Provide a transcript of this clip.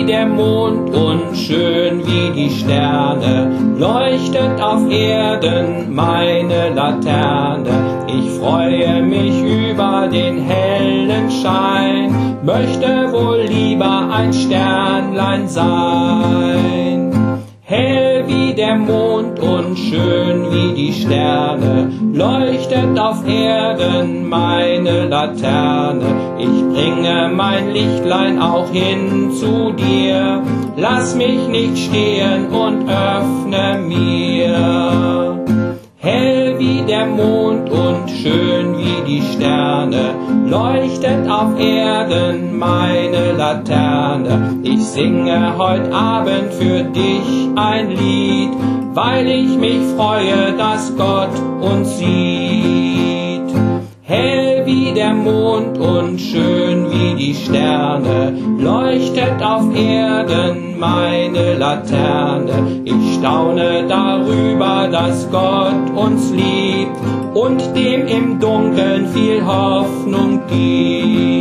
der Mond und schön wie die Sterne, leuchtet auf Erden meine Laterne. Ich freue mich über den hellen Schein, möchte wohl lieber ein Sternlein sein. Hell wie der Mond und schön wie die Sterne, leuchtet auf Erden meine Laterne. Ich bringe mein Lichtlein auch hin zu dir, lass mich nicht stehen und öffne mir. Hell wie der Mond und schön wie die Sterne, leuchtet auf Erden meine Laterne. Ich singe heut Abend für dich ein Lied, weil ich mich freue, dass Gott uns sieht. Hell wie der Mond und schön wie die Sterne, leuchtet auf Erden meine Laterne. Ich staune darüber, dass Gott uns liebt und dem im Dunkeln viel Hoffnung gibt.